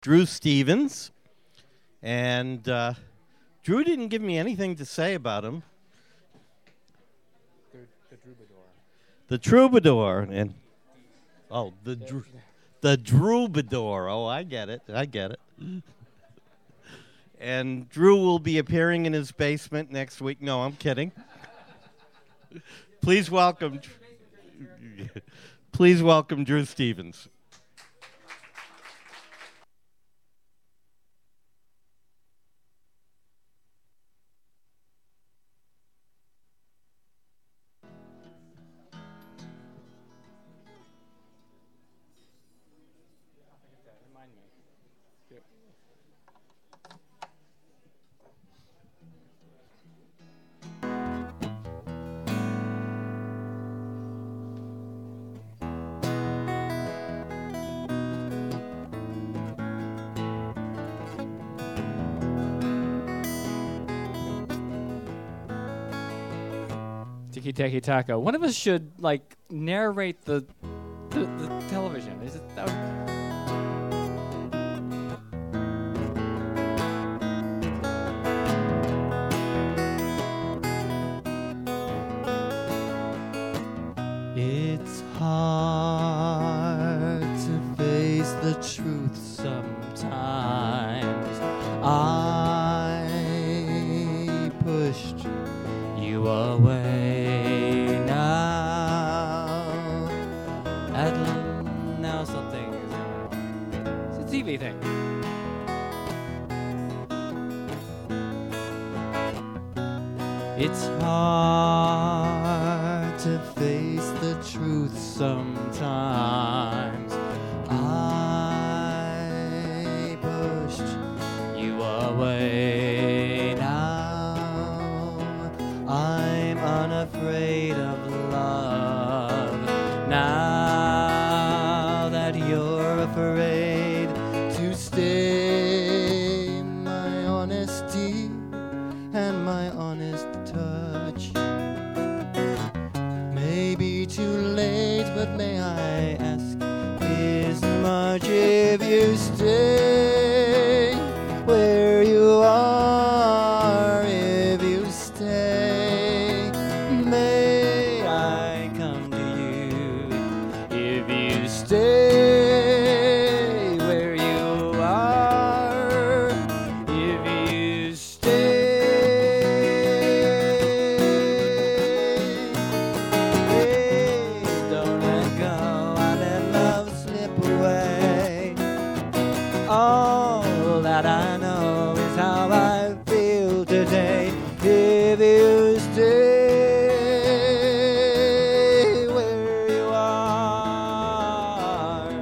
Drew Stevens. And Drew didn't give me anything to say about him. The Troubadour. The Troubadour. And the Troubadour. Oh, I get it. And Drew will be appearing in his basement next week. No, I'm kidding. Please welcome Drew Stevens. Tiki Taki Taka. One of us should narrate the television. Is it that? It's hard to face the truth sometimes. I pushed you away now something is going on. It's a TV thing. It's hard to face the truth sometimes. I pushed you away now. I'm unafraid of love now that you're afraid to stay. My honesty and my honest touch may be too late, but may I ask this much? If you stay where you are, if you stay, may I come to you? If you stay where you are, if you don't let go, I let love slip away. All that I know is how I feel today. If you stay where you are,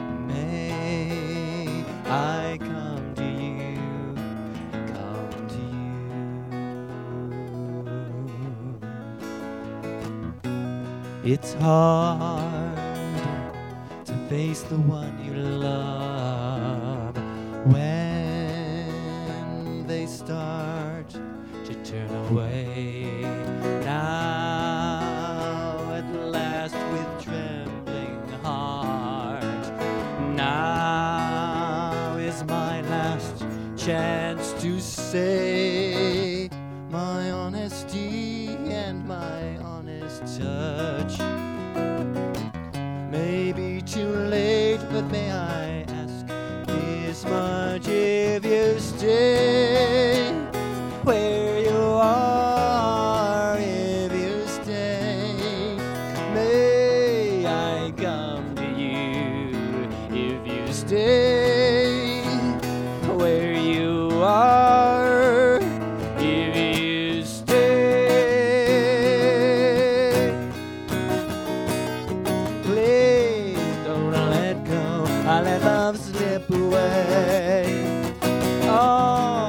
may I come to you, come to you. It's hard to face the one you love when they start to turn away. Now at last with trembling heart, now is my last chance to say my honesty and my honest touch. Maybe too late, but may I ask this much? If you stay where you are, if you stay, may I come to you? If you stay where you are, if you stay, please don't let go. I let love slip away. Oh,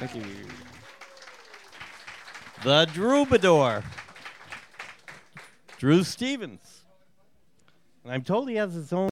Thank you. The Troubadour, Drew Stevens. And I'm told he has his own